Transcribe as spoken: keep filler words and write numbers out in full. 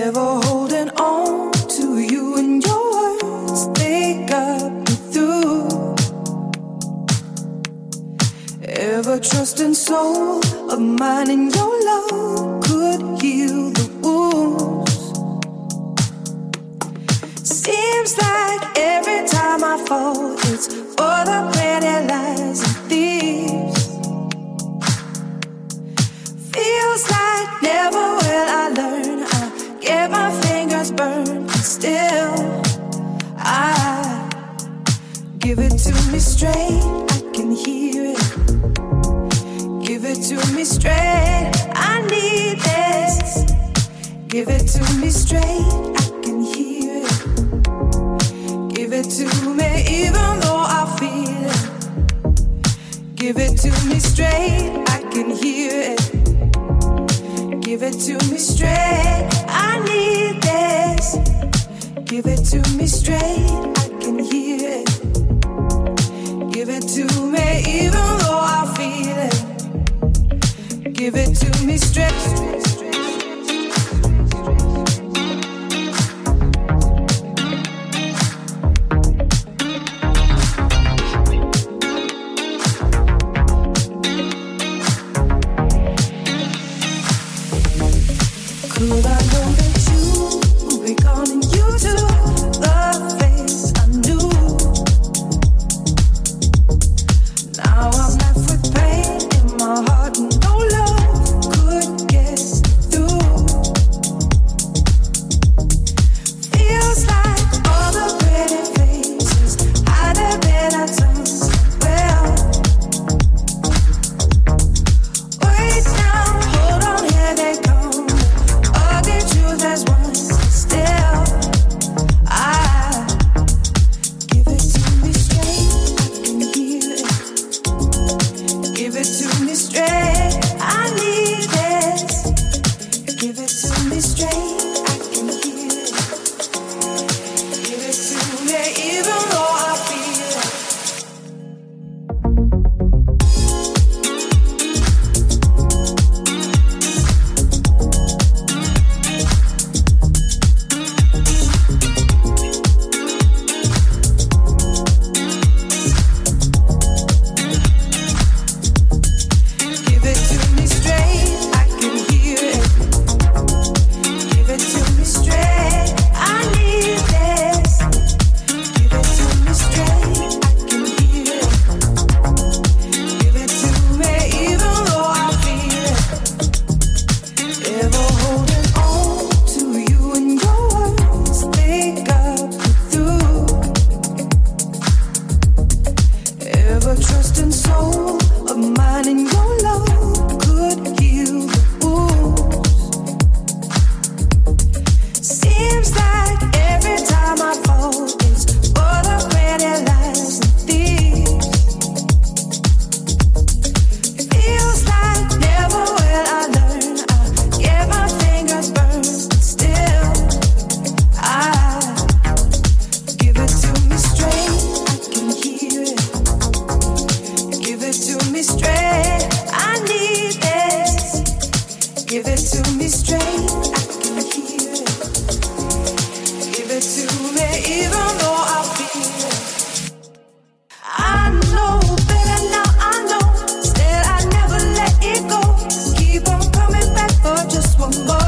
Ever holding on to you and your words, they got me through. Ever trusting soul of mine and your love could heal the wounds. Seems like every time I fall, it's for the pretty lies and thieves. Feels like never will I learn. I get my fingers burned, and still I give it to me straight. I can hear it. Give it to me straight. I need this. Give it to me straight. I can hear it. Give it to me even though I feel it. Give it to me straight. I can hear it. Give it to me straight. I need this. Give it to me straight. I can hear it. Give it to me even though I feel it. Give it to me straight. Could I know that you would be gone and you too? The face I knew. Now I'm left with pain in my heart and no love could get through. Feels like all the pretty faces hide their better tongues well. Wait now, hold on, here they come. There's one still. I give it to me straight. I can hear it. Give it to me straight. I need this. Give it to me straight. I can hear it. Give it to me even though I feel it. Give it to me straight, I can hear it. Give it to me even though I feel it. I know better now, I know. Still I never let it go. Keep on coming back for just one more.